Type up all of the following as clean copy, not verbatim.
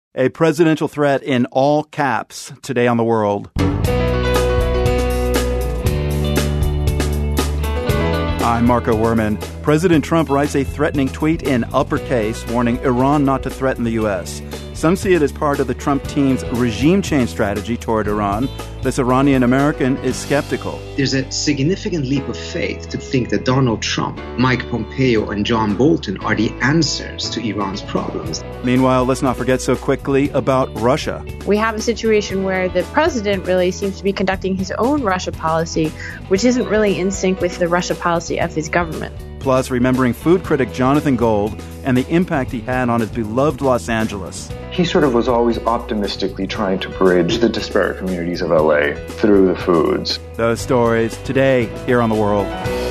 A presidential threat in all caps today on The World. I'm Marco Werman. President Trump writes a threatening tweet in uppercase warning Iran not to threaten the U.S. Some see it as part of the Trump team's regime change strategy toward Iran. This Iranian American is skeptical. There's a significant leap of faith to think that Donald Trump, Mike Pompeo, and John Bolton are the answers to Iran's problems. Meanwhile, let's not forget so quickly about Russia. We have a situation where the president really seems to be conducting his own Russia policy, which isn't really in sync with the Russia policy of his government. Plus, remembering food critic Jonathan Gold and the impact he had on his beloved Los Angeles. He sort of was always optimistically trying to bridge the disparate communities of LA through the foods. Those stories today here on The World.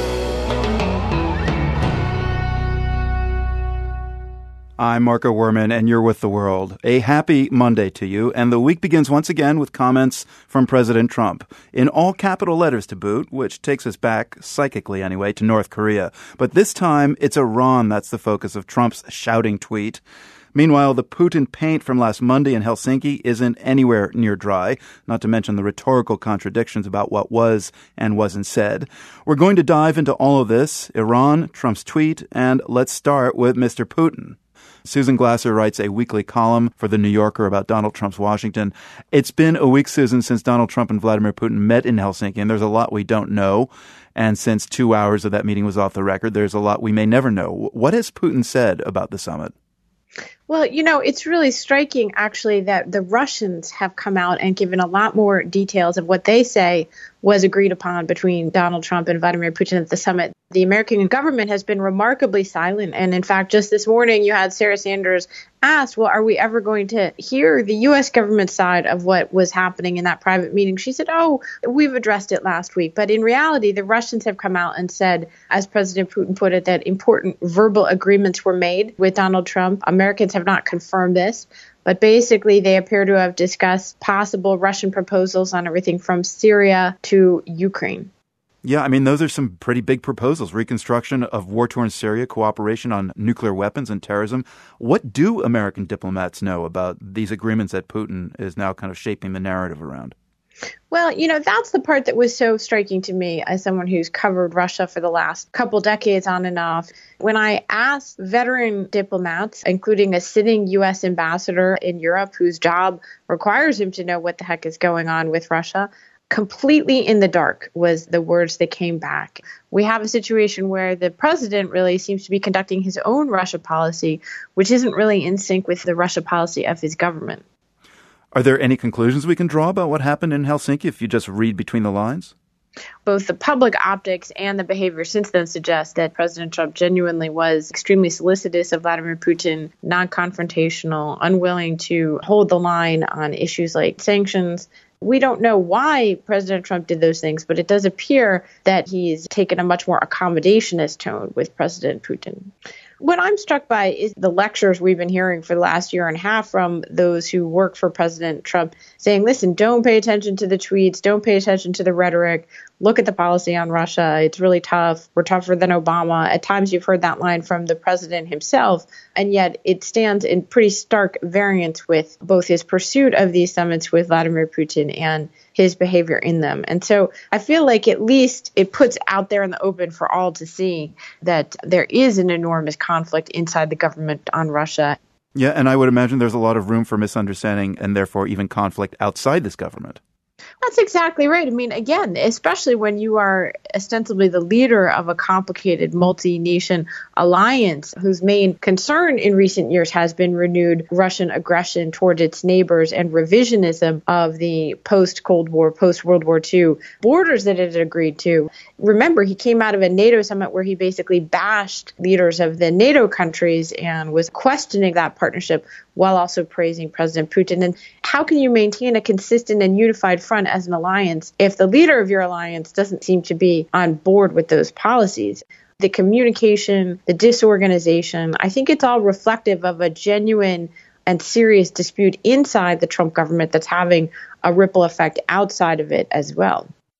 I'm Marco Werman, and you're with The World. A happy Monday to you, and the week begins once again with comments from President Trump, in all capital letters to boot, which takes us back, psychically anyway, to North Korea. But this time, it's Iran that's the focus of Trump's shouting tweet. Meanwhile, the Putin paint from last Monday in Helsinki isn't anywhere near dry, not to mention the rhetorical contradictions about what was and wasn't said. We're going to dive into all of this, Iran, Trump's tweet, and let's start with Mr. Putin. Susan Glasser writes a weekly column for The New Yorker about Donald Trump's Washington. It's been a week, Susan, since Donald Trump and Vladimir Putin met in Helsinki, and there's a lot we don't know. And since 2 hours of that meeting was off the record, there's a lot we may never know. What has Putin said about the summit? Well, it's really striking, actually, that the Russians have come out and given a lot more details of what they say was agreed upon between Donald Trump and Vladimir Putin at the summit. The American government has been remarkably silent. And in fact, just this morning, you had Sarah Sanders asked, well, are we ever going to hear the U.S. government side of what was happening in that private meeting? She said, we've addressed it last week. But in reality, the Russians have come out and said, as President Putin put it, that important verbal agreements were made with Donald Trump. Americans have not confirmed this. But basically, they appear to have discussed possible Russian proposals on everything from Syria to Ukraine. Yeah, I mean, those are some pretty big proposals. Reconstruction of war-torn Syria, cooperation on nuclear weapons and terrorism. What do American diplomats know about these agreements that Putin is now kind of shaping the narrative around? Well, that's the part that was so striking to me as someone who's covered Russia for the last couple decades on and off. When I asked veteran diplomats, including a sitting U.S. ambassador in Europe whose job requires him to know what the heck is going on with Russia, completely in the dark was the words that came back. We have a situation where the president really seems to be conducting his own Russia policy, which isn't really in sync with the Russia policy of his government. Are there any conclusions we can draw about what happened in Helsinki if you just read between the lines? Both the public optics and the behavior since then suggest that President Trump genuinely was extremely solicitous of Vladimir Putin, non-confrontational, unwilling to hold the line on issues like sanctions. We don't know why President Trump did those things, but it does appear that he's taken a much more accommodationist tone with President Putin. What I'm struck by is the lectures we've been hearing for the last year and a half from those who work for President Trump saying, listen, don't pay attention to the tweets, don't pay attention to the rhetoric, look at the policy on Russia. It's really tough. We're tougher than Obama. At times you've heard that line from the president himself, and yet it stands in pretty stark variance with both his pursuit of these summits with Vladimir Putin and his behavior in them. And so I feel like at least it puts out there in the open for all to see that there is an enormous conflict inside the government on Russia. Yeah, and I would imagine there's a lot of room for misunderstanding and therefore even conflict outside this government. That's exactly right. I mean, again, especially when you are ostensibly the leader of a complicated multi-nation alliance whose main concern in recent years has been renewed Russian aggression toward its neighbors and revisionism of the post-Cold War, post-World War II borders that it had agreed to. Remember, he came out of a NATO summit where he basically bashed leaders of the NATO countries and was questioning that partnership while also praising President Putin. And how can you maintain a consistent and unified front as an alliance if the leader of your alliance doesn't seem to be on board with those policies? The communication, the disorganization, I think it's all reflective of a genuine and serious dispute inside the Trump government that's having a ripple effect outside of it as well.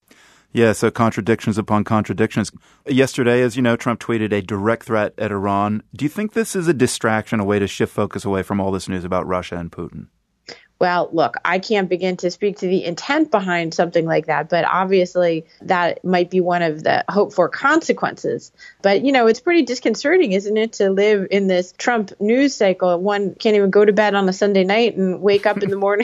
Yeah, so contradictions upon contradictions. Yesterday, as you know, Trump tweeted a direct threat at Iran. Do you think this is a distraction, a way to shift focus away from all this news about Russia and Putin? Well, look, I can't begin to speak to the intent behind something like that, but obviously that might be one of the hoped for consequences. But, it's pretty disconcerting, isn't it, to live in this Trump news cycle? One can't even go to bed on a Sunday night and wake up in the morning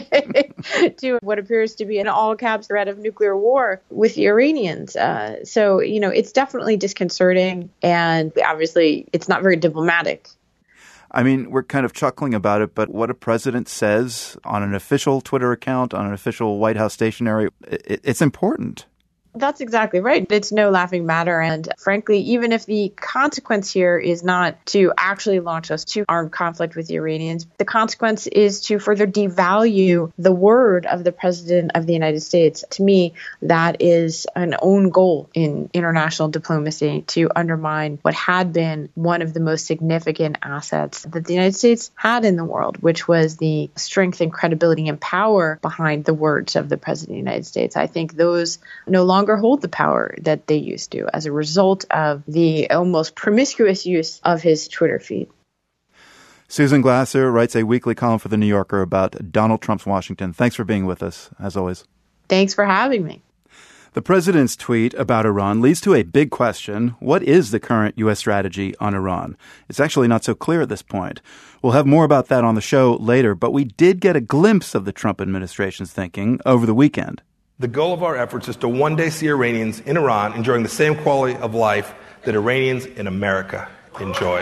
to what appears to be an all-caps threat of nuclear war with the Iranians. So, it's definitely disconcerting, and obviously it's not very diplomatic. I mean, we're kind of chuckling about it, but what a president says on an official Twitter account, on an official White House stationery, it's important. That's exactly right. It's no laughing matter. And frankly, even if the consequence here is not to actually launch us to armed conflict with the Iranians, the consequence is to further devalue the word of the President of the United States. To me, that is an own goal in international diplomacy, to undermine what had been one of the most significant assets that the United States had in the world, which was the strength and credibility and power behind the words of the President of the United States. I think those no longer hold the power that they used to as a result of the almost promiscuous use of his Twitter feed. Susan Glasser writes a weekly column for The New Yorker about Donald Trump's Washington. Thanks for being with us, as always. Thanks for having me. The president's tweet about Iran leads to a big question. What is the current U.S. strategy on Iran? It's actually not so clear at this point. We'll have more about that on the show later, but we did get a glimpse of the Trump administration's thinking over the weekend. The goal of our efforts is to one day see Iranians in Iran enjoying the same quality of life that Iranians in America enjoy.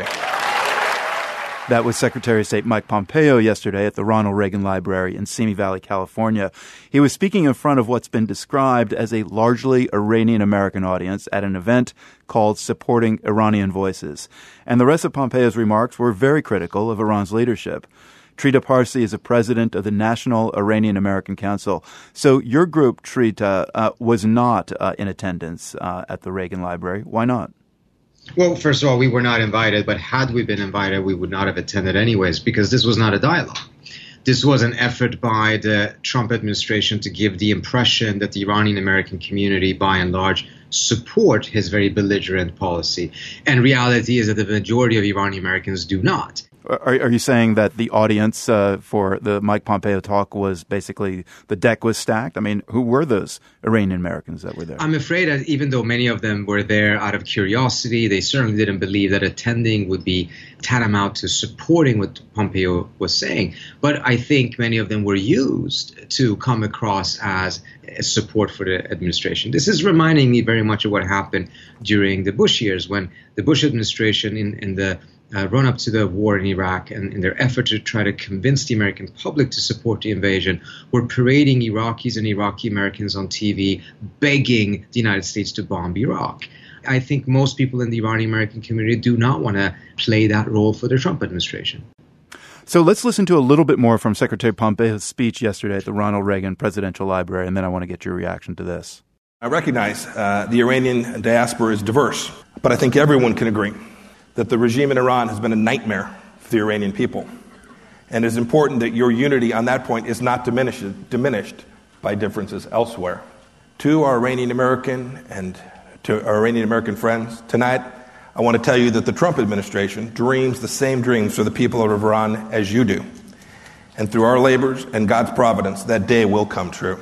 That was Secretary of State Mike Pompeo yesterday at the Ronald Reagan Library in Simi Valley, California. He was speaking in front of what's been described as a largely Iranian-American audience at an event called Supporting Iranian Voices. And the rest of Pompeo's remarks were very critical of Iran's leadership. Trita Parsi is a president of the National Iranian American Council. So your group, Trita, was not in attendance at the Reagan Library. Why not? Well, first of all, we were not invited, but had we been invited, we would not have attended anyways, because this was not a dialogue. This was an effort by the Trump administration to give the impression that the Iranian American community, by and large, support his very belligerent policy. And reality is that the majority of Iranian Americans do not. Are you saying that the audience for the Mike Pompeo talk was basically the deck was stacked? I mean, who were those Iranian Americans that were there? I'm afraid that even though many of them were there out of curiosity, they certainly didn't believe that attending would be tantamount to supporting what Pompeo was saying. But I think many of them were used to come across as support for the administration. This is reminding me very much of what happened during the Bush years, when the Bush administration in the run up to the war in Iraq and in their effort to try to convince the American public to support the invasion, were parading Iraqis and Iraqi Americans on TV, begging the United States to bomb Iraq. I think most people in the Iranian American community do not want to play that role for the Trump administration. So let's listen to a little bit more from Secretary Pompeo's speech yesterday at the Ronald Reagan Presidential Library, and then I want to get your reaction to this. I recognize the Iranian diaspora is diverse, but I think everyone can agree that the regime in Iran has been a nightmare for the Iranian people. And it's important that your unity on that point is not diminished by differences elsewhere. To our Iranian American and to our Iranian American friends, tonight I want to tell you that the Trump administration dreams the same dreams for the people of Iran as you do. And through our labors and God's providence, that day will come true.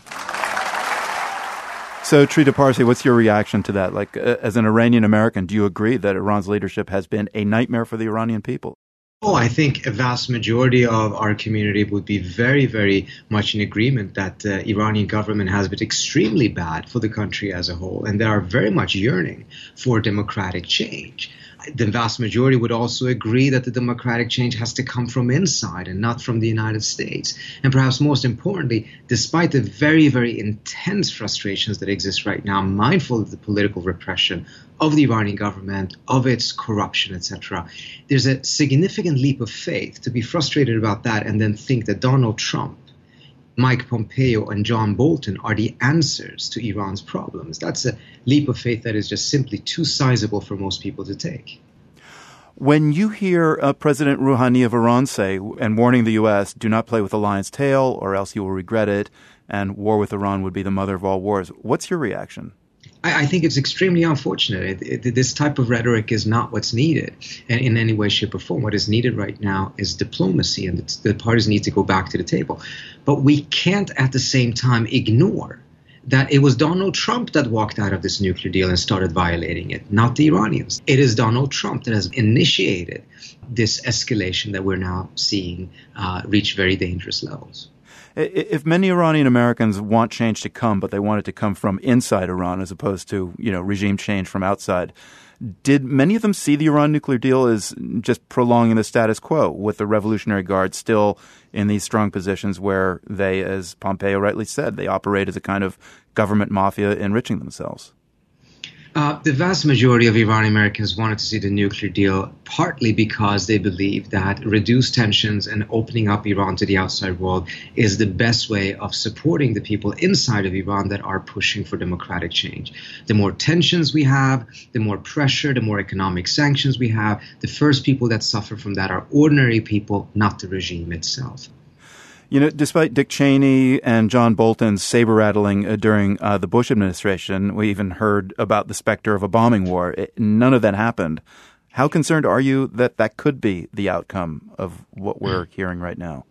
So, Trita Parsi, what's your reaction to that? Like, as an Iranian American, do you agree that Iran's leadership has been a nightmare for the Iranian people? Oh, I think a vast majority of our community would be very, very much in agreement that the Iranian government has been extremely bad for the country as a whole, and they are very much yearning for democratic change. The vast majority would also agree that the democratic change has to come from inside and not from the United States. And perhaps most importantly, despite the very, very intense frustrations that exist right now, mindful of the political repression of the Iranian government, of its corruption, etc., there's a significant leap of faith to be frustrated about that and then think that Donald Trump, Mike Pompeo, and John Bolton are the answers to Iran's problems. That's a leap of faith that is just simply too sizable for most people to take. When you hear President Rouhani of Iran say, and warning the U.S., do not play with the lion's tail or else you will regret it, and war with Iran would be the mother of all wars, what's your reaction? I think it's extremely unfortunate. This type of rhetoric is not what's needed in any way, shape, or form. What is needed right now is diplomacy, and the parties need to go back to the table. But we can't at the same time ignore that it was Donald Trump that walked out of this nuclear deal and started violating it, not the Iranians. It is Donald Trump that has initiated this escalation that we're now seeing reach very dangerous levels. If many Iranian Americans want change to come, but they want it to come from inside Iran as opposed to, regime change from outside, did many of them see the Iran nuclear deal as just prolonging the status quo, with the Revolutionary Guard still in these strong positions where they, as Pompeo rightly said, they operate as a kind of government mafia enriching themselves? The vast majority of Iranian Americans wanted to see the nuclear deal partly because they believe that reduced tensions and opening up Iran to the outside world is the best way of supporting the people inside of Iran that are pushing for democratic change. The more tensions we have, the more pressure, the more economic sanctions we have, the first people that suffer from that are ordinary people, not the regime itself. Despite Dick Cheney and John Bolton's saber-rattling during the Bush administration, we even heard about the specter of a bombing war. None of that happened. How concerned are you that that could be the outcome of what we're hearing right now?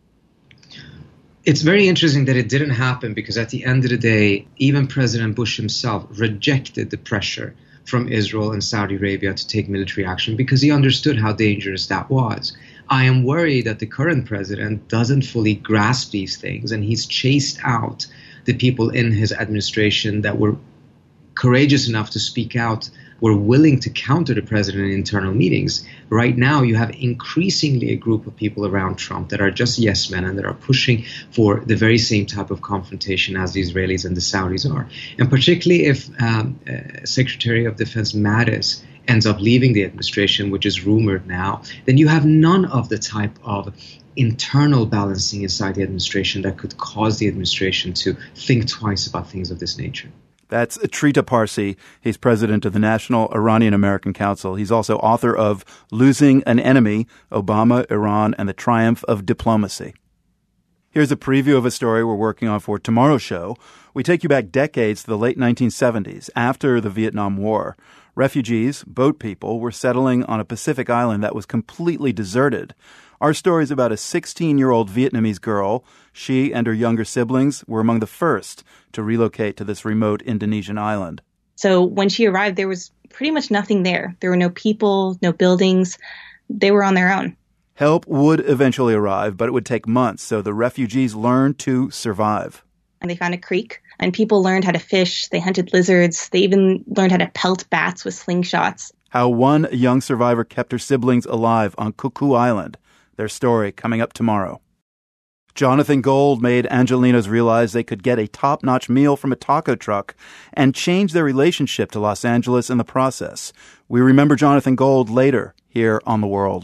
It's very interesting that it didn't happen because at the end of the day, even President Bush himself rejected the pressure from Israel and Saudi Arabia to take military action because he understood how dangerous that was. I am worried that the current president doesn't fully grasp these things, and he's chased out the people in his administration that were courageous enough to speak out, were willing to counter the president in internal meetings. Right now, you have increasingly a group of people around Trump that are just yes men and that are pushing for the very same type of confrontation as the Israelis and the Saudis are. And particularly if Secretary of Defense Mattis ends up leaving the administration, which is rumored now, then you have none of the type of internal balancing inside the administration that could cause the administration to think twice about things of this nature. That's Trita Parsi. He's president of the National Iranian American Council. He's also author of Losing an Enemy, Obama, Iran, and the Triumph of Diplomacy. Here's a preview of a story we're working on for tomorrow's show. We take you back decades to the late 1970s, after the Vietnam War. Refugees, boat people, were settling on a Pacific island that was completely deserted. Our story is about a 16-year-old Vietnamese girl. She and her younger siblings were among the first to relocate to this remote Indonesian island. So when she arrived, there was pretty much nothing there. There were no people, no buildings. They were on their own. Help would eventually arrive, but it would take months, so the refugees learned to survive. And they found a creek, and people learned how to fish. They hunted lizards. They even learned how to pelt bats with slingshots. How one young survivor kept her siblings alive on Cuckoo Island. Their story coming up tomorrow. Jonathan Gold made Angelinos realize they could get a top-notch meal from a taco truck and change their relationship to Los Angeles in the process. We remember Jonathan Gold later here on The World.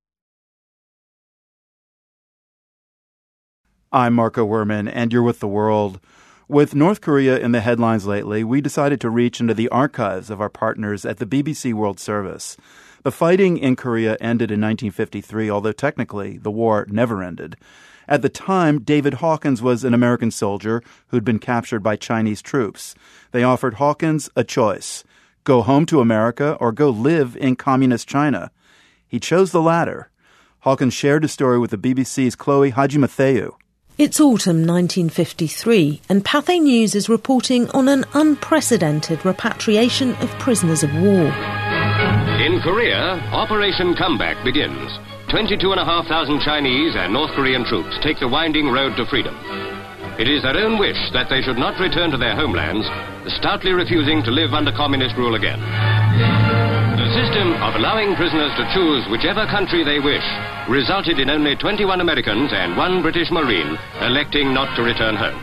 I'm Marco Werman, and you're with The World. With North Korea in the headlines lately, we decided to reach into the archives of our partners at the BBC World Service. The fighting in Korea ended in 1953, although technically the war never ended. At the time, David Hawkins was an American soldier who'd been captured by Chinese troops. They offered Hawkins a choice: go home to America or go live in communist China. He chose the latter. Hawkins shared his story with the BBC's Chloe Hajimatheou. It's autumn 1953, and Pathé News is reporting on an unprecedented repatriation of prisoners of war. In Korea, Operation Comeback begins. 22,500 Chinese and North Korean troops take the winding road to freedom. It is their own wish that they should not return to their homelands, stoutly refusing to live under communist rule again. The system of allowing prisoners to choose whichever country they wish resulted in only 21 Americans and 1 British Marine electing not to return home.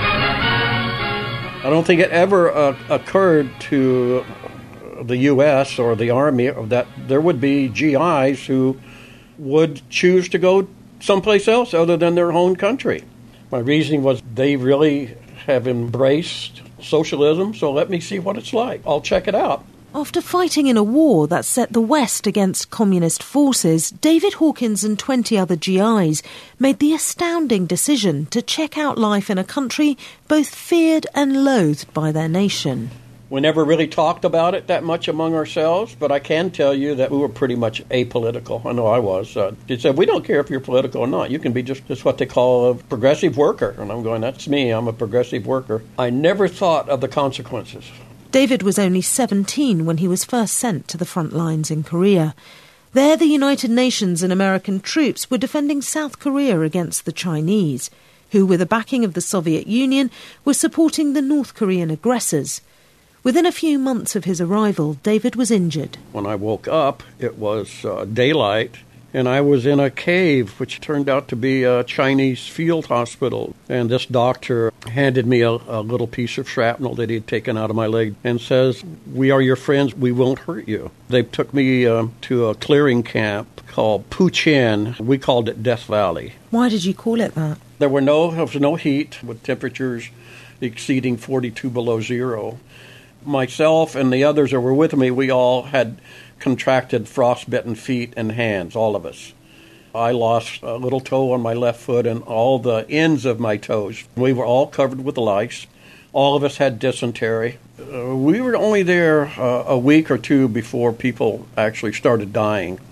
I don't think it ever occurred to the U.S. or the Army that there would be GIs who would choose to go someplace else other than their own country. My reasoning was they really have embraced socialism, so let me see what it's like. I'll check it out. After fighting in a war that set the West against communist forces, David Hawkins and 20 other GIs made the astounding decision to check out life in a country both feared and loathed by their nation. We never really talked about it that much among ourselves, but I can tell you that we were pretty much apolitical. I know I was. They said, we don't care if you're political or not. You can be just what they call a progressive worker. And I'm going, that's me. I'm a progressive worker. I never thought of the consequences. David was only 17 when he was first sent to the front lines in Korea. There, the United Nations and American troops were defending South Korea against the Chinese, who, with the backing of the Soviet Union, were supporting the North Korean aggressors. Within a few months of his arrival, David was injured. When I woke up, it was daylight, and I was in a cave, which turned out to be a Chinese field hospital. And this doctor handed me a little piece of shrapnel that he had taken out of my leg and says, we are your friends, we won't hurt you. They took me to a clearing camp called Puchen. We called it Death Valley. Why did you call it that? There was no heat, with temperatures exceeding 42 below zero. Myself and the others that were with me, we all had contracted frostbitten feet and hands, all of us. I lost a little toe on my left foot and all the ends of my toes. We were all covered with lice. All of us had dysentery. We were only there a week or two before people actually started dying.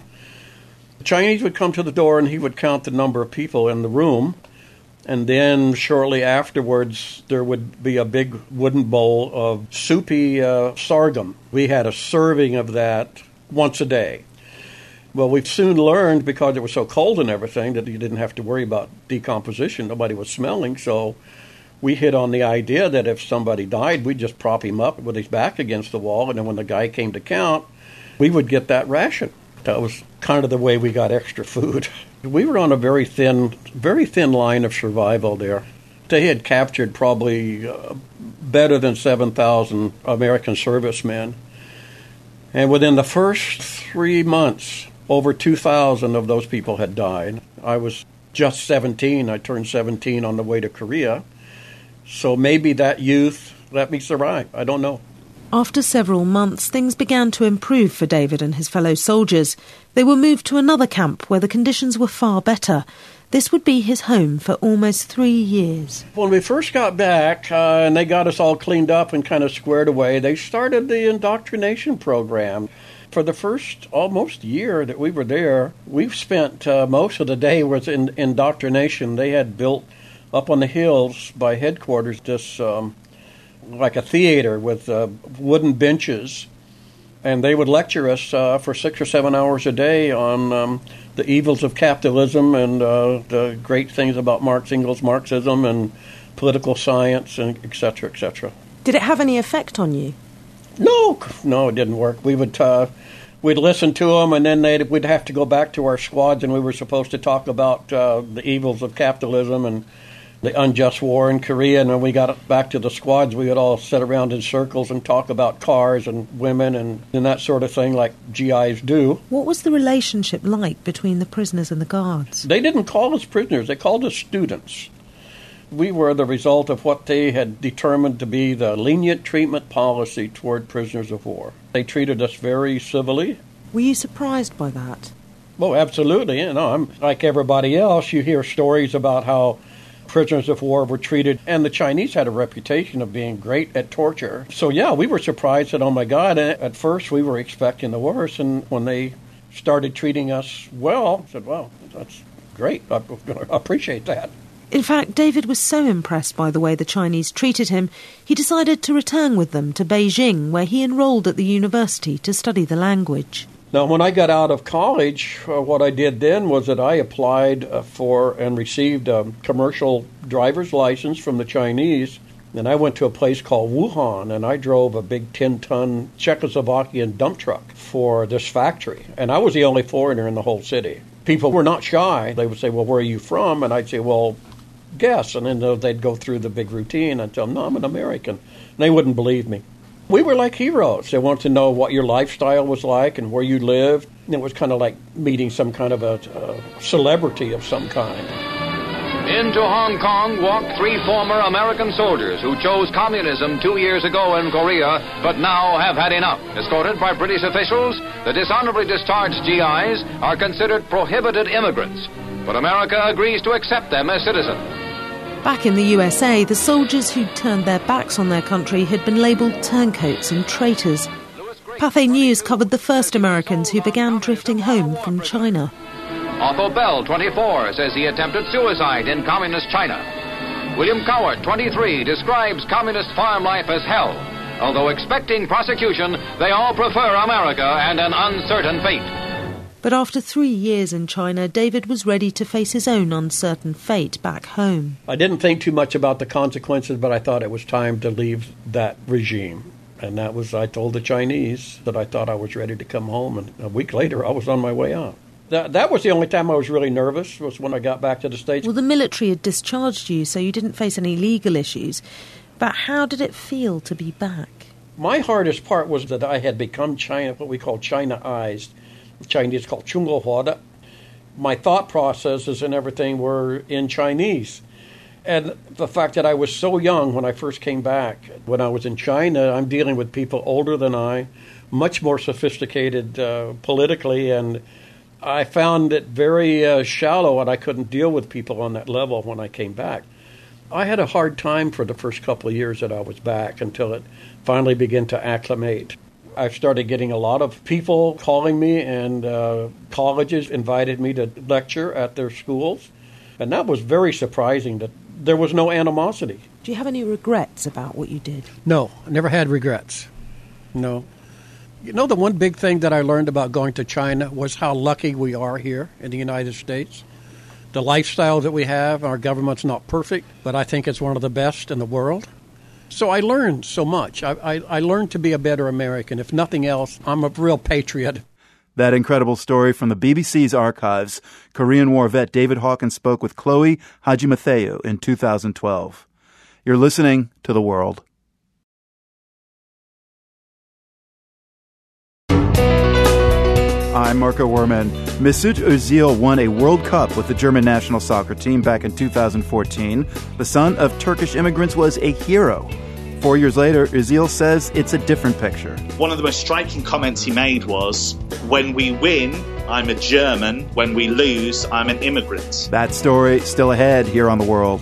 The Chinese would come to the door and he would count the number of people in the room. And then shortly afterwards, there would be a big wooden bowl of soupy sorghum. We had a serving of that once a day. Well, we soon learned, because it was so cold and everything, that you didn't have to worry about decomposition. Nobody was smelling, so we hit on the idea that if somebody died, we'd just prop him up with his back against the wall, and then when the guy came to count, we would get that ration. That was kind of the way we got extra food. We were on a very thin line of survival there. They had captured probably better than 7,000 American servicemen. And within the first 3 months, over 2,000 of those people had died. I was just 17. I turned 17 on the way to Korea. So maybe that youth let me survive. I don't know. After several months, things began to improve for David and his fellow soldiers. They were moved to another camp where the conditions were far better. This would be his home for almost 3 years. When we first got back and they got us all cleaned up and kind of squared away, they started the indoctrination program. For the first almost year that we were there, we've spent most of the day was in indoctrination. They had built up on the hills by headquarters this like a theater with wooden benches, and they would lecture us for 6 or 7 hours a day on the evils of capitalism and the great things about Marx, Engels, Marxism, and political science, and et cetera, et cetera. Did it have any effect on you? No, it didn't work. We'd listen to them, and then we'd have to go back to our squads, and we were supposed to talk about the evils of capitalism and the unjust war in Korea. And when we got back to the squads, we would all sit around in circles and talk about cars and women and that sort of thing like GIs do. What was the relationship like between the prisoners and the guards? They didn't call us prisoners. They called us students. We were the result of what they had determined to be the lenient treatment policy toward prisoners of war. They treated us very civilly. Were you surprised by that? Oh, absolutely. I'm like everybody else. You hear stories about how prisoners of war were treated, and the Chinese had a reputation of being great at torture. So, yeah, we were surprised that, oh, my God, at first we were expecting the worst, and when they started treating us well, I said, well, that's great. I'm going to appreciate that. In fact, David was so impressed by the way the Chinese treated him, he decided to return with them to Beijing, where he enrolled at the university to study the language. Now, when I got out of college, what I did then was that I applied for and received a commercial driver's license from the Chinese, and I went to a place called Wuhan, and I drove a big 10-ton Czechoslovakian dump truck for this factory, and I was the only foreigner in the whole city. People were not shy. They would say, well, where are you from? And I'd say, well, guess, and then they'd go through the big routine and tell them, no, I'm an American. And they wouldn't believe me. We were like heroes. They wanted to know what your lifestyle was like and where you lived. And it was kind of like meeting some kind of a celebrity of some kind. Into Hong Kong walked 3 former American soldiers who chose communism 2 years ago in Korea, but now have had enough. Escorted by British officials, the dishonorably discharged GIs are considered prohibited immigrants. But America agrees to accept them as citizens. Back in the USA, the soldiers who'd turned their backs on their country had been labelled turncoats and traitors. Pathé News covered the first Americans who began drifting home from China. Otho Bell, 24, says he attempted suicide in communist China. William Cowart, 23, describes communist farm life as hell. Although expecting prosecution, they all prefer America and an uncertain fate. But after 3 years in China, David was ready to face his own uncertain fate back home. I didn't think too much about the consequences, but I thought it was time to leave that regime. And that was, I told the Chinese that I thought I was ready to come home, and a week later I was on my way out. That was the only time I was really nervous, was when I got back to the States. Well, the military had discharged you, so you didn't face any legal issues. But how did it feel to be back? My hardest part was that I had become China, what we call China-ized. Chinese called Chungohuada. My thought processes and everything were in Chinese. And the fact that I was so young when I first came back, when I was in China, I'm dealing with people older than I, much more sophisticated politically, and I found it very shallow, and I couldn't deal with people on that level when I came back. I had a hard time for the first couple of years that I was back until it finally began to acclimate. I started getting a lot of people calling me, and colleges invited me to lecture at their schools. And that was very surprising that there was no animosity. Do you have any regrets about what you did? No, I never had regrets. No. You know, the one big thing that I learned about going to China was how lucky we are here in the United States. The lifestyle that we have, our government's not perfect, but I think it's one of the best in the world. So I learned so much. I learned to be a better American. If nothing else, I'm a real patriot. That incredible story from the BBC's archives. Korean War vet David Hawkins spoke with Chloe Hajimatheou in 2012. You're listening to The World. I'm Marco Werman. Mesut Ozil won a World Cup with the German national soccer team back in 2014. The son of Turkish immigrants was a hero. 4 years later, Ozil says it's a different picture. One of the most striking comments he made was, when we win, I'm a German. When we lose, I'm an immigrant. That story still ahead here on The World.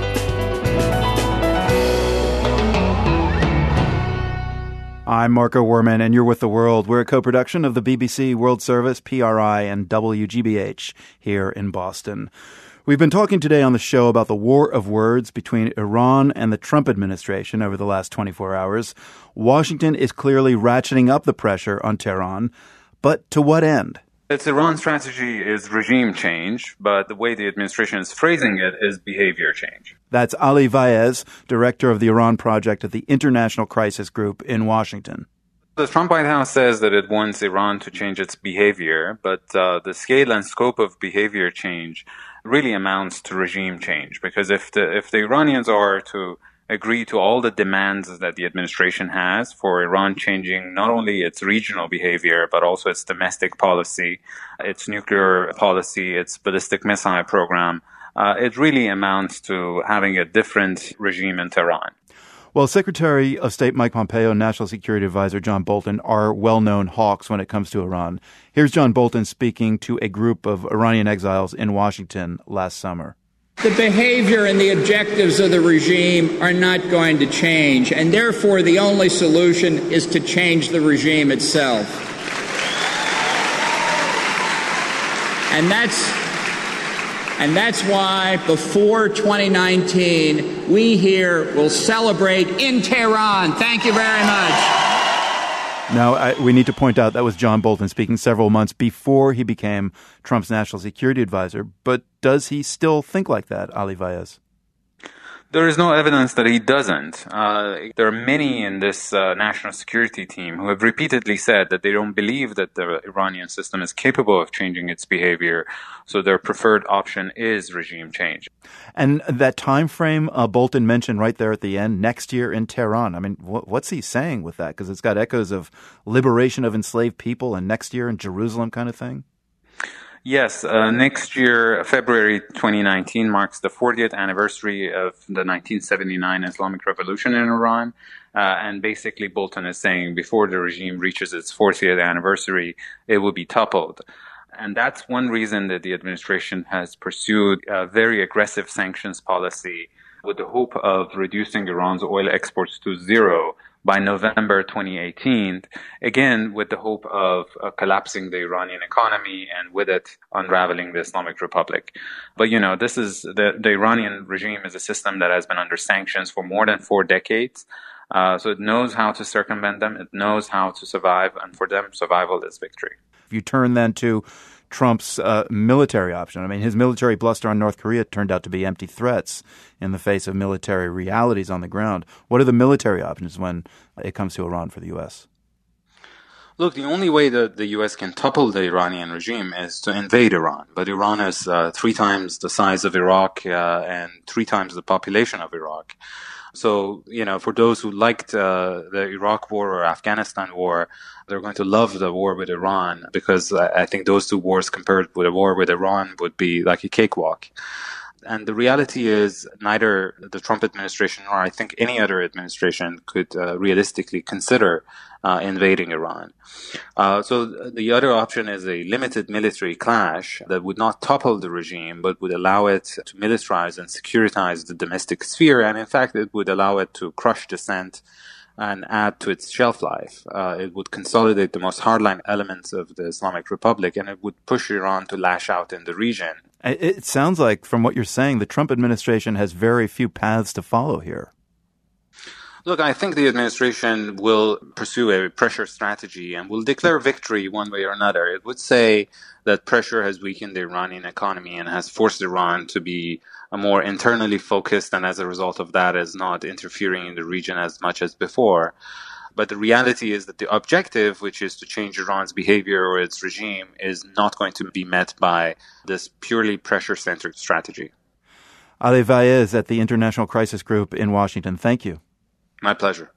I'm Marco Werman, and you're with The World. We're a co-production of the BBC World Service, PRI, and WGBH here in Boston. We've been talking today on the show about the war of words between Iran and the Trump administration over the last 24 hours. Washington is clearly ratcheting up the pressure on Tehran, but to what end? Its Iran strategy is regime change, but the way the administration is phrasing it is behavior change. That's Ali Vaez, director of the Iran Project at the International Crisis Group in Washington. The Trump White House says that it wants Iran to change its behavior, but the scale and scope of behavior change really amounts to regime change. Because if the Iranians are to agree to all the demands that the administration has for Iran changing not only its regional behavior, but also its domestic policy, its nuclear policy, its ballistic missile program, it really amounts to having a different regime in Tehran. Well, Secretary of State Mike Pompeo and National Security Advisor John Bolton are well-known hawks when it comes to Iran. Here's John Bolton speaking to a group of Iranian exiles in Washington last summer. The behavior and the objectives of the regime are not going to change, and therefore the only solution is to change the regime itself. And that's why before 2019, we here will celebrate in Tehran. Thank you very much. Now, we need to point out that was John Bolton speaking several months before he became Trump's national security advisor. But does he still think like that, Ali Vaez? There is no evidence that he doesn't. There are many in this national security team who have repeatedly said that they don't believe that the Iranian system is capable of changing its behavior, so their preferred option is regime change. And that time frame Bolton mentioned right there at the end, next year in Tehran, I mean, what's he saying with that? Because it's got echoes of liberation of enslaved people and next year in Jerusalem kind of thing. Yes, next year, February 2019, marks the 40th anniversary of the 1979 Islamic Revolution in Iran. And basically, Bolton is saying before the regime reaches its 40th anniversary, it will be toppled. And that's one reason that the administration has pursued a very aggressive sanctions policy with the hope of reducing Iran's oil exports to zero by November 2018, again, with the hope of collapsing the Iranian economy and with it unraveling the Islamic Republic. But, this is the Iranian regime is a system that has been under sanctions for more than 4 decades. So it knows how to circumvent them. It knows how to survive. And for them, survival is victory. If you turn then to Trump's military option, his military bluster on North Korea turned out to be empty threats in the face of military realities on the ground. What are the military options when it comes to Iran for the U.S.? Look, the only way that the U.S. can topple the Iranian regime is to invade Iran. But Iran is 3 times the size of Iraq and 3 times the population of Iraq. So, for those who liked the Iraq war or Afghanistan war, they're going to love the war with Iran because I think those 2 wars compared with a war with Iran would be like a cakewalk. And the reality is neither the Trump administration nor I think any other administration could realistically consider invading Iran. So the other option is a limited military clash that would not topple the regime, but would allow it to militarize and securitize the domestic sphere. And in fact, it would allow it to crush dissent and add to its shelf life. It would consolidate the most hardline elements of the Islamic Republic, and it would push Iran to lash out in the region. It sounds like, from what you're saying, the Trump administration has very few paths to follow here. Look, I think the administration will pursue a pressure strategy and will declare victory one way or another. It would say that pressure has weakened the Iranian economy and has forced Iran to be more internally focused, and as a result of that is not interfering in the region as much as before. But the reality is that the objective, which is to change Iran's behavior or its regime, is not going to be met by this purely pressure-centered strategy. Ali Vaez at the International Crisis Group in Washington. Thank you. My pleasure.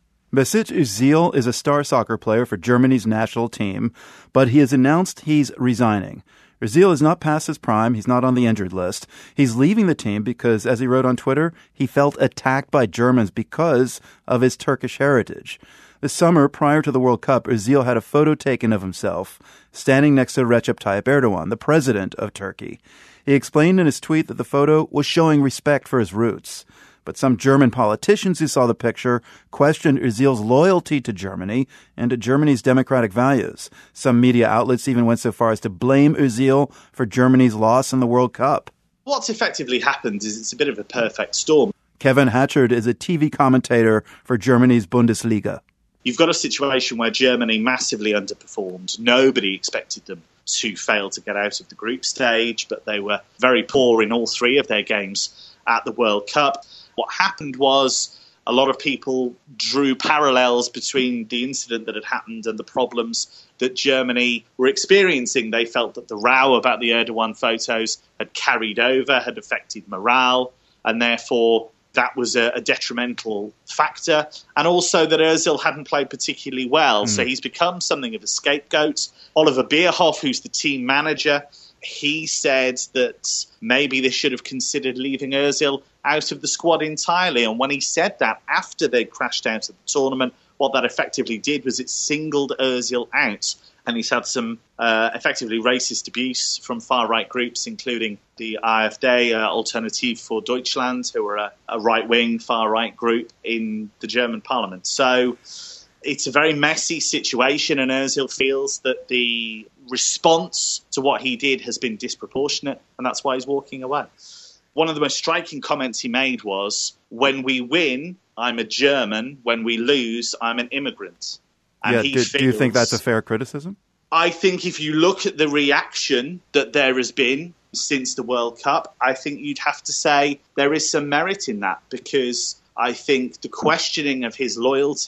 Mesut Özil is a star soccer player for Germany's national team, but he has announced he's resigning. Özil is not past his prime. He's not on the injured list. He's leaving the team because, as he wrote on Twitter, he felt attacked by Germans because of his Turkish heritage. This summer, prior to the World Cup, Özil had a photo taken of himself standing next to Recep Tayyip Erdogan, the president of Turkey. He explained in his tweet that the photo was showing respect for his roots. But some German politicians who saw the picture questioned Özil's loyalty to Germany and to Germany's democratic values. Some media outlets even went so far as to blame Özil for Germany's loss in the World Cup. What's effectively happened is it's a bit of a perfect storm. Kevin Hatchard is a TV commentator for Germany's Bundesliga. You've got a situation where Germany massively underperformed. Nobody expected them to fail to get out of the group stage, but they were very poor in all 3 of their games at the World Cup. What happened was a lot of people drew parallels between the incident that had happened and the problems that Germany were experiencing. They felt that the row about the Erdogan photos had carried over, had affected morale, and therefore that was a detrimental factor. And also that Özil hadn't played particularly well. So he's become something of a scapegoat. Oliver Bierhoff, who's the team manager, he said that maybe they should have considered leaving Özil out of the squad entirely. And when he said that after they crashed out of the tournament, what that effectively did was it singled Özil out. And he's had some effectively racist abuse from far-right groups, including the AfD, Alternative for Deutschland, who are a right-wing, far-right group in the German parliament. So it's a very messy situation, and Özil feels that the response to what he did has been disproportionate, and that's why he's walking away. One of the most striking comments he made was, when we win, I'm a German. When we lose, I'm an immigrant. And do you think that's a fair criticism? I think if you look at the reaction that there has been since the World Cup, I think you'd have to say there is some merit in that, because I think the questioning of his loyalty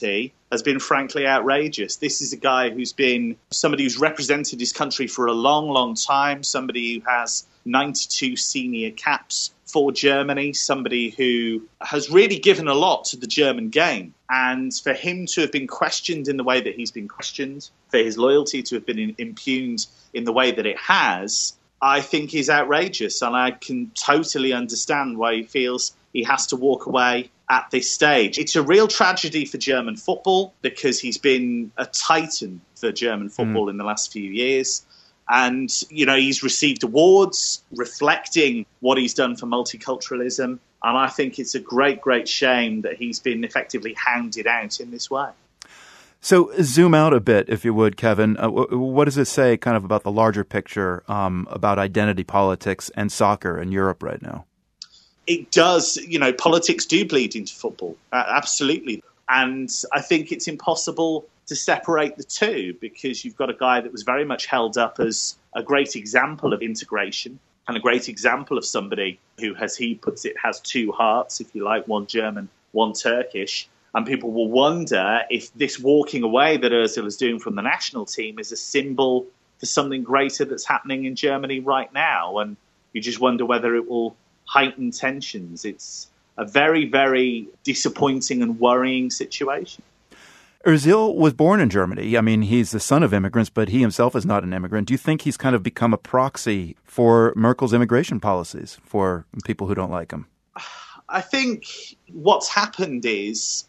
has been frankly outrageous. This is a guy who's been somebody who's represented his country for a long, long time, somebody who has 92 senior caps for Germany, somebody who has really given a lot to the German game. And for him to have been questioned in the way that he's been questioned, for his loyalty to have been impugned in the way that it has, I think is outrageous. And I can totally understand why he feels he has to walk away at this stage. It's a real tragedy for German football because he's been a titan for German football in the last few years. And, you know, he's received awards reflecting what he's done for multiculturalism. And I think it's a great, great shame that he's been effectively hounded out in this way. So zoom out a bit, if you would, Kevin. What does it say kind of about the larger picture about identity politics and soccer in Europe right now? It does. You know, politics do bleed into football. Absolutely. And I think it's impossible to separate the two because you've got a guy that was very much held up as a great example of integration and a great example of somebody who, as he puts it, has two hearts, if you like, one German, one Turkish. And people will wonder if this walking away that Ozil is doing from the national team is a symbol for something greater that's happening in Germany right now. And you just wonder whether it will heighten tensions. It's a very, very disappointing and worrying situation. Ozil was born in Germany. I mean, he's the son of immigrants, but he himself is not an immigrant. Do you think he's kind of become a proxy for Merkel's immigration policies for people who don't like him? I think what's happened is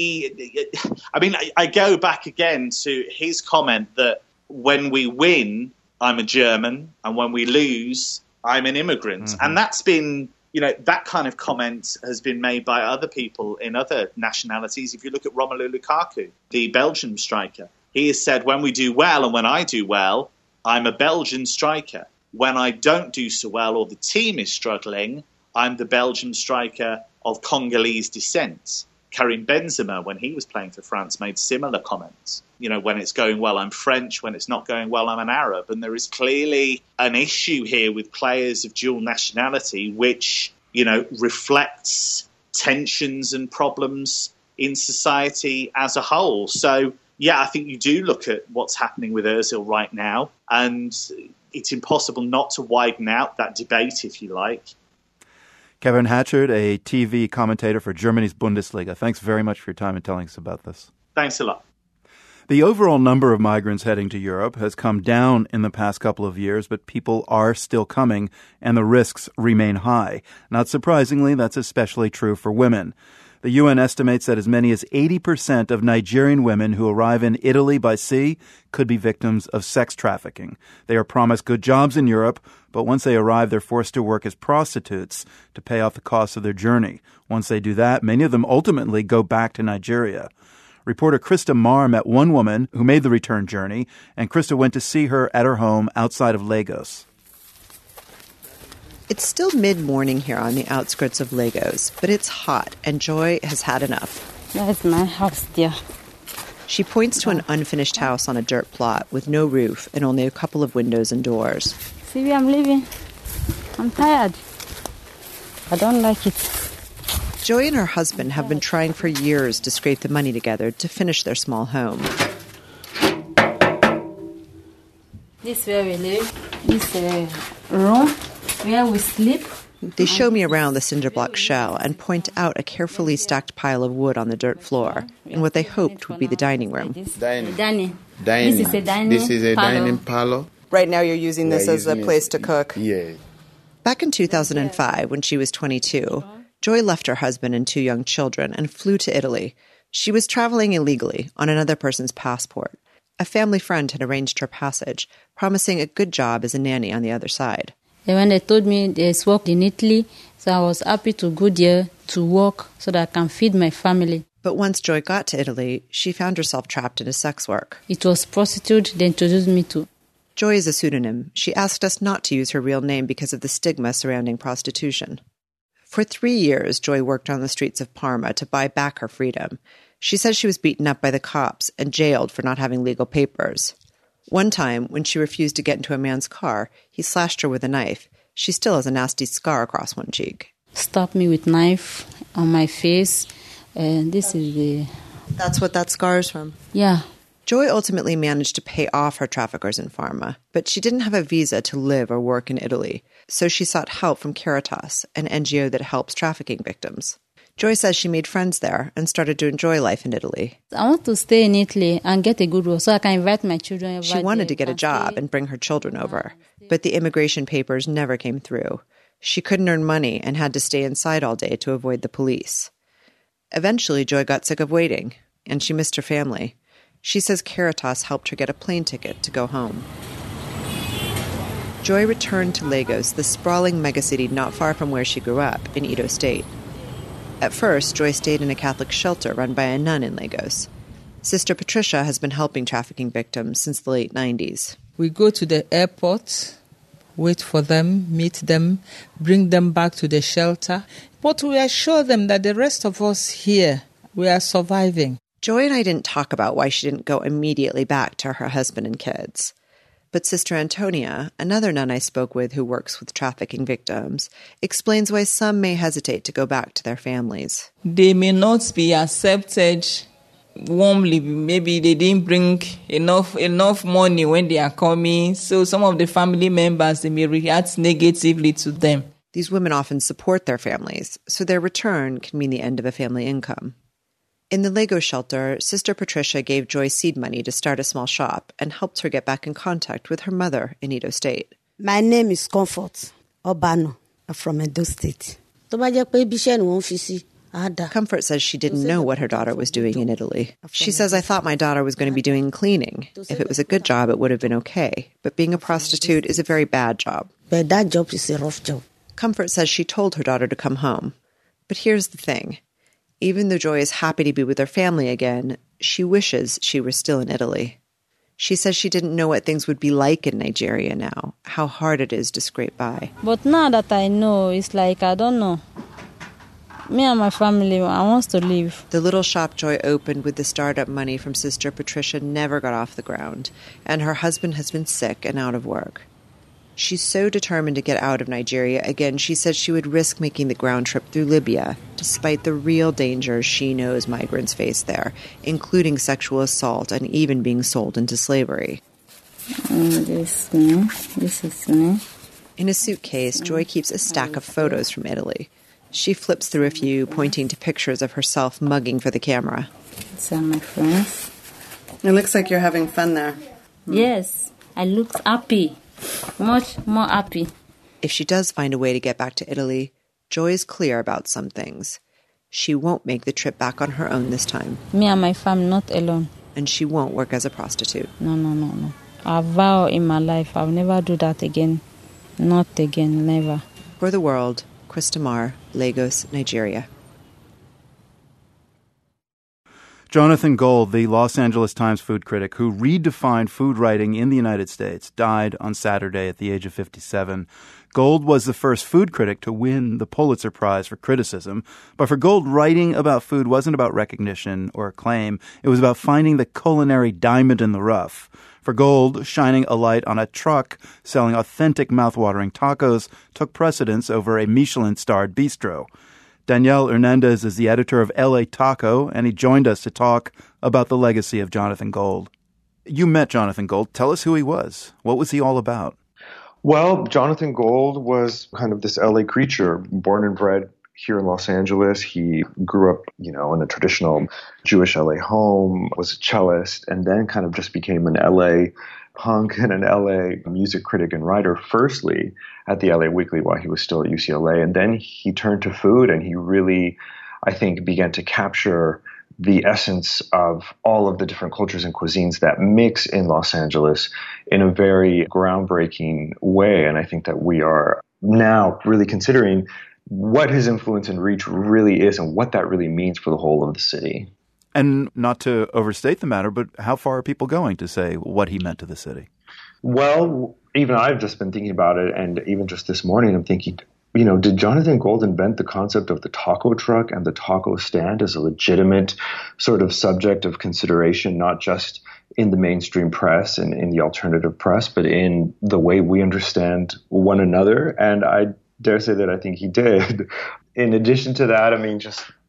I go back again to his comment that when we win, I'm a German, and when we lose, I'm an immigrant. Mm-hmm. And that's been, you know, that kind of comment has been made by other people in other nationalities. If you look at Romelu Lukaku, the Belgian striker, he has said, when we do well and when I do well, I'm a Belgian striker. When I don't do so well or the team is struggling, I'm the Belgian striker of Congolese descent. Karim Benzema, when he was playing for France, made similar comments. You know, when it's going well, I'm French. When it's not going well, I'm an Arab. And there is clearly an issue here with players of dual nationality, which, you know, reflects tensions and problems in society as a whole. So, yeah, I think you do look at what's happening with Ozil right now, and it's impossible not to widen out that debate, if you like. Kevin Hatchard, a TV commentator for Germany's Bundesliga. Thanks very much for your time and telling us about this. Thanks a lot. The overall number of migrants heading to Europe has come down in the past couple of years, but people are still coming and the risks remain high. Not surprisingly, that's especially true for women. The UN estimates that as many as 80% of Nigerian women who arrive in Italy by sea could be victims of sex trafficking. They are promised good jobs in Europe, but once they arrive, they're forced to work as prostitutes to pay off the costs of their journey. Once they do that, many of them ultimately go back to Nigeria. Reporter Krista Marr met one woman who made the return journey, and Krista went to see her at her home outside of Lagos. It's still mid-morning here on the outskirts of Lagos, but it's hot, and Joy has had enough. That's my house, dear. She points to an unfinished house on a dirt plot with no roof and only a couple of windows and doors. See where I'm living? I'm tired. I don't like it. Joy and her husband have been trying for years to scrape the money together to finish their small home. This is where we live. This room where we sleep. They show me around the cinder block shell and point out a carefully stacked pile of wood on the dirt floor in what they hoped would be the dining room. Dining. This is a dining This is a dining parlor. Right now you're using this as a place to cook. Yeah. Back in 2005, when she was 22, Joy left her husband and two young children and flew to Italy. She was traveling illegally on another person's passport. A family friend had arranged her passage, promising a good job as a nanny on the other side. And when they told me there's work in Italy, so I was happy to go there to work so that I can feed my family. But once Joy got to Italy, she found herself trapped into sex work. It was prostitute they introduced me to. Joy is a pseudonym. She asked us not to use her real name because of the stigma surrounding prostitution. For 3 years, Joy worked on the streets of Parma to buy back her freedom. She says she was beaten up by the cops and jailed for not having legal papers. One time, when she refused to get into a man's car, he slashed her with a knife. She still has a nasty scar across one cheek. Stabbed me with knife on my face. And this is the That's what that scar's from? Yeah. Joy ultimately managed to pay off her traffickers in Parma, but she didn't have a visa to live or work in Italy, so she sought help from Caritas, an NGO that helps trafficking victims. Joy says she made friends there and started to enjoy life in Italy. I want to stay in Italy and get a good role so I can invite my children over. She wanted to get a job and bring her children over, but the immigration papers never came through. She couldn't earn money and had to stay inside all day to avoid the police. Eventually, Joy got sick of waiting, and she missed her family. She says Caritas helped her get a plane ticket to go home. Joy returned to Lagos, the sprawling megacity not far from where she grew up, in Edo State. At first, Joy stayed in a Catholic shelter run by a nun in Lagos. Sister Patricia has been helping trafficking victims since the late 90s. We go to the airport, wait for them, meet them, bring them back to the shelter. But we assure them that the rest of us here, we are surviving. Joy and I didn't talk about why she didn't go immediately back to her husband and kids. But Sister Antonia, another nun I spoke with who works with trafficking victims, explains why some may hesitate to go back to their families. They may not be accepted warmly. Maybe they didn't bring enough money when they are coming. So some of the family members, they may react negatively to them. These women often support their families, so their return can mean the end of a family income. In the Lagos shelter, Sister Patricia gave Joy seed money to start a small shop and helped her get back in contact with her mother in Edo State. My name is Comfort Obano. I'm from Edo State. Comfort says she didn't know what her daughter was doing in Italy. She says, I thought my daughter was going to be doing cleaning. If it was a good job, it would have been okay. But being a prostitute is a very bad job. But that job is a rough job. Comfort says she told her daughter to come home. But here's the thing. Even though Joy is happy to be with her family again, she wishes she were still in Italy. She says she didn't know what things would be like in Nigeria now, how hard it is to scrape by. But now that I know, it's like, I don't know. Me and my family, I want to leave. The little shop Joy opened with the startup money from Sister Patricia never got off the ground, and her husband has been sick and out of work. She's so determined to get out of Nigeria again, she says she would risk making the ground trip through Libya, despite the real dangers she knows migrants face there, including sexual assault and even being sold into slavery. This is me. In a suitcase, Joy keeps a stack of photos from Italy. She flips through a few, pointing to pictures of herself mugging for the camera. These are my friends. It looks like you're having fun there. Yes, I look happy. Much more happy. If she does find a way to get back to Italy, Joy is clear about some things. She won't make the trip back on her own this time. Me and my family, not alone. And she won't work as a prostitute. No. I vow in my life I'll never do that again. Not again, never. For the World, Krista Marr, Lagos, Nigeria. Jonathan Gold, the Los Angeles Times food critic who redefined food writing in the United States, died on Saturday at the age of 57. Gold was the first food critic to win the Pulitzer Prize for criticism. But for Gold, writing about food wasn't about recognition or acclaim. It was about finding the culinary diamond in the rough. For Gold, shining a light on a truck selling authentic mouthwatering tacos took precedence over a Michelin-starred bistro. Daniel Hernandez is the editor of LA Taco, and he joined us to talk about the legacy of Jonathan Gold. You met Jonathan Gold. Tell us who he was. What was he all about? Well, Jonathan Gold was kind of this LA creature, born and bred here in Los Angeles. He grew up, in a traditional Jewish LA home, was a cellist, and then kind of just became an LA punk and an LA music critic and writer, firstly at the LA Weekly while he was still at UCLA. And then he turned to food, and he really, I think, began to capture the essence of all of the different cultures and cuisines that mix in Los Angeles in a very groundbreaking way. And I think that we are now really considering what his influence and reach really is and what that really means for the whole of the city. And not to overstate the matter, but how far are people going to say what he meant to the city? Well, even I've just been thinking about it, and even just this morning I'm thinking, did Jonathan Gold invent the concept of the taco truck and the taco stand as a legitimate sort of subject of consideration, not just in the mainstream press and in the alternative press, but in the way we understand one another? And I dare say that I think he did. In addition to that, just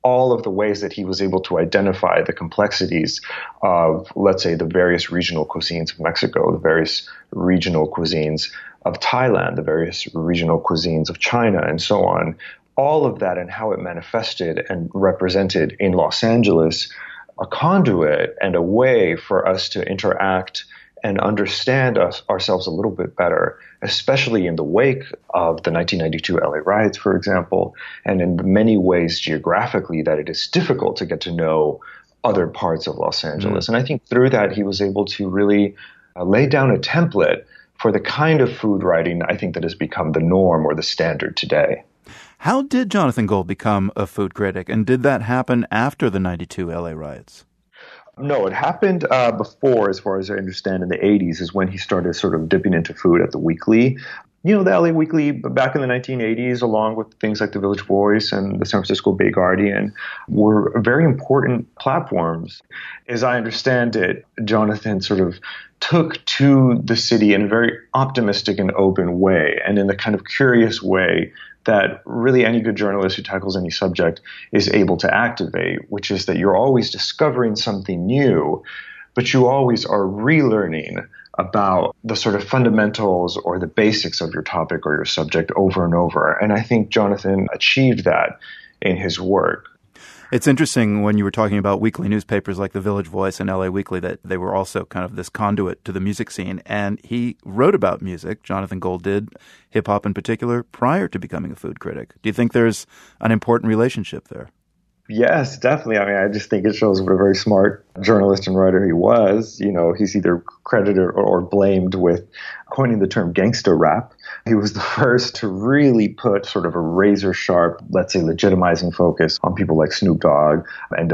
all of the ways that he was able to identify the complexities of, let's say, the various regional cuisines of Mexico, the various regional cuisines of Thailand, the various regional cuisines of China, and so on. All of that and how it manifested and represented in Los Angeles a conduit and a way for us to interact and understand ourselves a little bit better, especially in the wake of the 1992 LA riots, for example, and in many ways geographically that it is difficult to get to know other parts of Los Angeles. And I think through that, he was able to really lay down a template for the kind of food writing I think that has become the norm or the standard today. How did Jonathan Gold become a food critic, and did that happen after the 92 LA riots? No, it happened before, as far as I understand, in the 80s is when he started sort of dipping into food at the Weekly. You know, the LA Weekly back in the 1980s, along with things like the Village Voice and the San Francisco Bay Guardian, were very important platforms. As I understand it, Jonathan sort of took to the city in a very optimistic and open way, and in the kind of curious way that really any good journalist who tackles any subject is able to activate, which is that you're always discovering something new, but you always are relearning about the sort of fundamentals or the basics of your topic or your subject over and over. And I think Jonathan achieved that in his work. It's interesting when you were talking about weekly newspapers like the Village Voice and LA Weekly that they were also kind of this conduit to the music scene. And he wrote about music, Jonathan Gold did, hip-hop in particular, prior to becoming a food critic. Do you think there's an important relationship there? Yes, definitely. I mean, I just think it shows what a very smart journalist and writer he was. You know, he's either credited or blamed with coining the term gangster rap. He was the first to really put sort of a razor sharp, let's say, legitimizing focus on people like Snoop Dogg,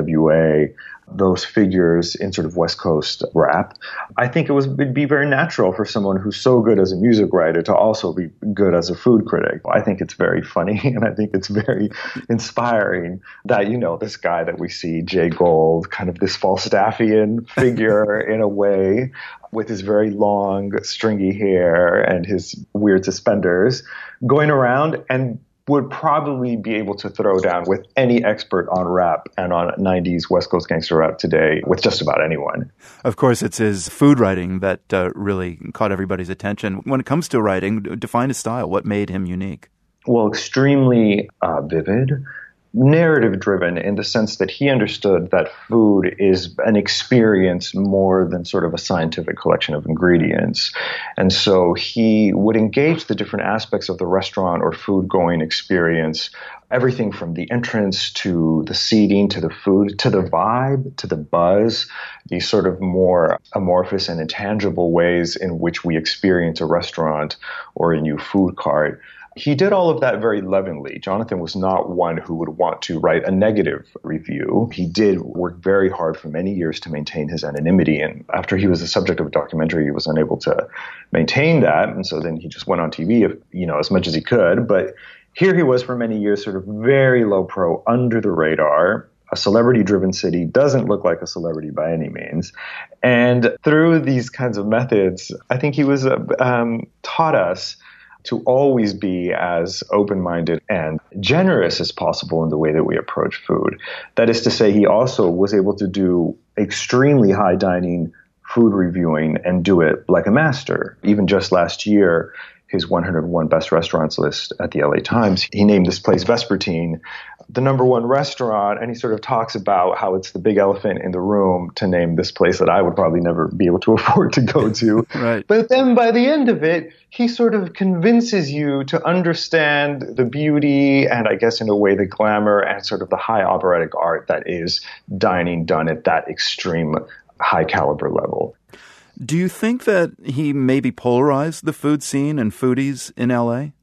NWA, those figures in sort of West Coast rap. I think it'd be very natural for someone who's so good as a music writer to also be good as a food critic. I think it's very funny, and I think it's very inspiring that, you know, this guy that we see, Jay Gold, kind of this Falstaffian figure in a way, with his very long, stringy hair and his weird suspenders, going around and would probably be able to throw down with any expert on rap and on 90s West Coast gangster rap today with just about anyone. Of course, it's his food writing that really caught everybody's attention. When it comes to writing, define his style. What made him unique? Well, extremely vivid, narrative-driven in the sense that he understood that food is an experience more than sort of a scientific collection of ingredients. And so he would engage the different aspects of the restaurant or food-going experience, everything from the entrance to the seating, to the food, to the vibe, to the buzz, these sort of more amorphous and intangible ways in which we experience a restaurant or a new food cart. He did all of that very lovingly. Jonathan was not one who would want to write a negative review. He did work very hard for many years to maintain his anonymity. And after he was the subject of a documentary, he was unable to maintain that. And so then he just went on TV, as much as he could. But here he was for many years, sort of very low pro, under the radar. A celebrity-driven city doesn't look like a celebrity by any means. And through these kinds of methods, I think he was taught us to always be as open-minded and generous as possible in the way that we approach food. That is to say, he also was able to do extremely high dining food reviewing and do it like a master. Even just last year, his 101 best restaurants list at the LA Times, he named this place Vespertine the number one restaurant, and he sort of talks about how it's the big elephant in the room to name this place that I would probably never be able to afford to go to. Right. But then by the end of it, he sort of convinces you to understand the beauty and, I guess in a way, the glamour and sort of the high operatic art that is dining done at that extreme high caliber level. Do you think that he maybe polarized the food scene and foodies in LA?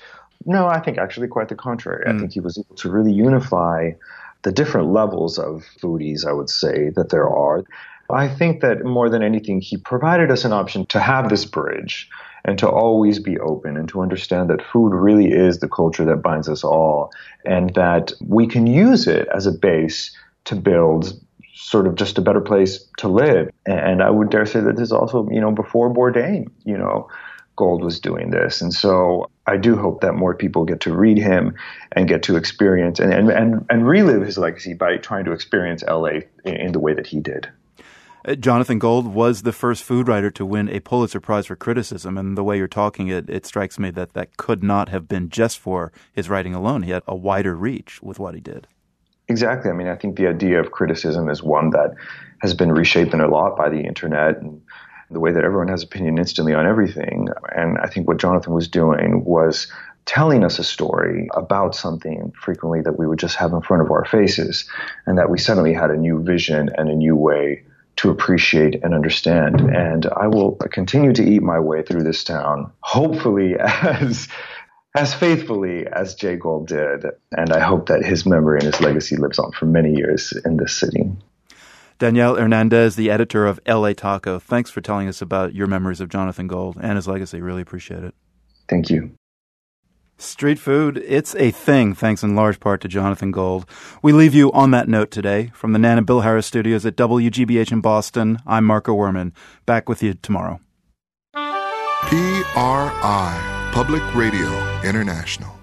No, I think actually quite the contrary. I think he was able to really unify the different levels of foodies, I would say, that there are. I think that more than anything, he provided us an option to have this bridge and to always be open and to understand that food really is the culture that binds us all, and that we can use it as a base to build sort of just a better place to live. And I would dare say that this is also, before Bourdain, Gold was doing this. And so I do hope that more people get to read him and get to experience and relive his legacy by trying to experience LA in the way that he did. Jonathan Gold was the first food writer to win a Pulitzer Prize for criticism, and the way you're talking, it strikes me that could not have been just for his writing alone. He had a wider reach with what he did. Exactly. I mean, I think the idea of criticism is one that has been reshaped a lot by the internet and the way that everyone has opinion instantly on everything. And I think what Jonathan was doing was telling us a story about something frequently that we would just have in front of our faces, and that we suddenly had a new vision and a new way to appreciate and understand. And I will continue to eat my way through this town, hopefully as faithfully as Jay Gold did. And I hope that his memory and his legacy lives on for many years in this city. Danielle Hernandez, the editor of LA Taco, thanks for telling us about your memories of Jonathan Gold and his legacy. Really appreciate it. Thank you. Street food, it's a thing, thanks in large part to Jonathan Gold. We leave you on that note today. From the Nan and Bill Harris studios at WGBH in Boston, I'm Marco Werman. Back with you tomorrow. PRI, Public Radio International.